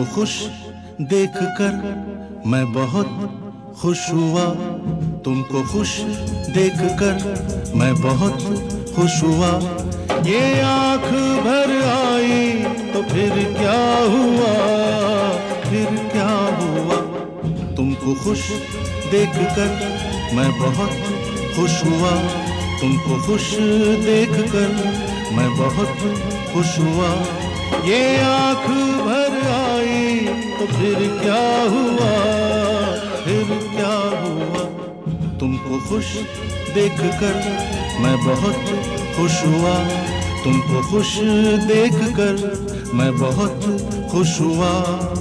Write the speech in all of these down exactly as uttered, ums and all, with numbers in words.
तुमको खुश देखकर मैं बहुत खुश हुआ, तुमको खुश देखकर मैं बहुत खुश हुआ। ये आँख भर आई तो फिर क्या हुआ, फिर क्या हुआ। तुमको खुश देखकर मैं बहुत खुश हुआ, तुमको खुश देखकर मैं बहुत खुश हुआ। ये आँख भर आई तो फिर क्या हुआ, फिर क्या हुआ। तुमको खुश देखकर मैं बहुत खुश हुआ, तुमको खुश देखकर मैं बहुत खुश हुआ।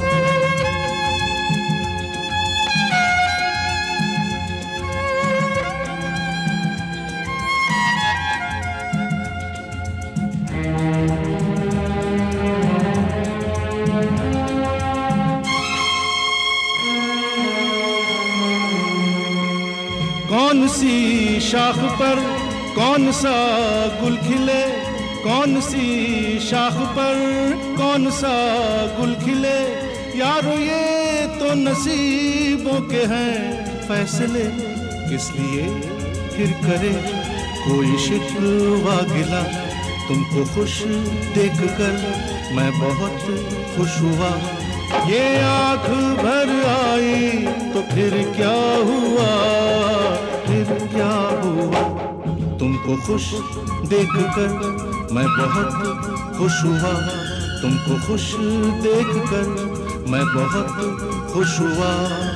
कौन सी शाख पर कौन सा गुल खिले, कौन सी शाख पर कौन सा गुल खिले। यारो ये तो नसीबों के हैं फैसले, किस लिए फिर करे कोई शिकवा गिला। तुमको खुश देखकर मैं बहुत खुश हुआ। ये आँख भर आई तो फिर क्या हुआ, फिर क्या हुआ। तुमको खुश देखकर मैं बहुत खुश हुआ, तुमको खुश देखकर मैं बहुत खुश हुआ।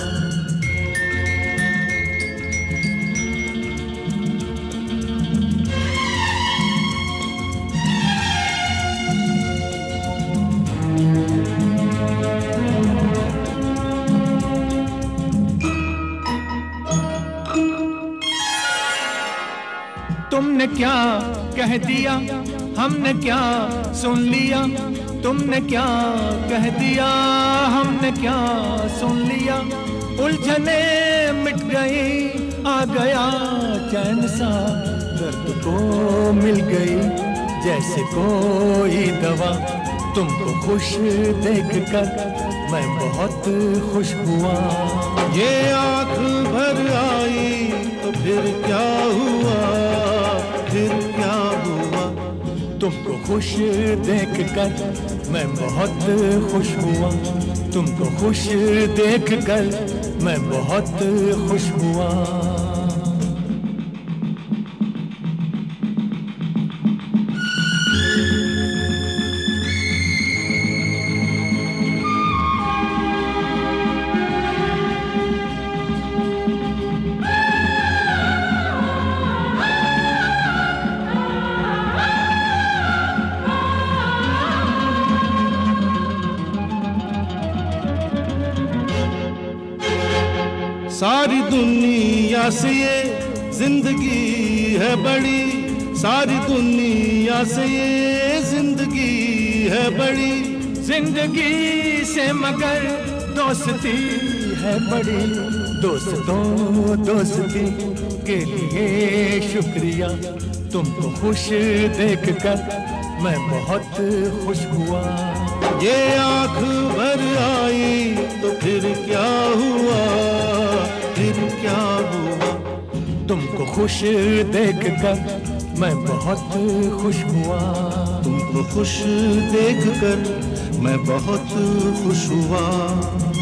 तुमने क्या कह दिया हमने क्या सुन लिया, तुमने क्या कह दिया हमने क्या सुन लिया। उलझने मिट गई आ गया चैन सा, दर्द को मिल गई जैसे कोई दवा। तुमको खुश देखकर मैं बहुत खुश हुआ। ये आँख भर आई तो फिर क्या हुआ, फिर क्या हुआ। तुमको खुश देखकर मैं बहुत खुश हुआ, तुमको खुश देखकर मैं बहुत खुश हुआ। सारी दुनिया से ये जिंदगी है बड़ी, सारी दुनिया से ये जिंदगी है बड़ी। जिंदगी से मगर दोस्ती है बड़ी, दोस्तों दोस्ती के लिए शुक्रिया। तुमको खुश देखकर मैं बहुत खुश हुआ। ये आँख भर आई तो फिर क्या हुआ, फिर क्या हुआ। तुमको खुश देखकर मैं बहुत खुश हुआ, तुमको खुश देखकर मैं बहुत खुश हुआ।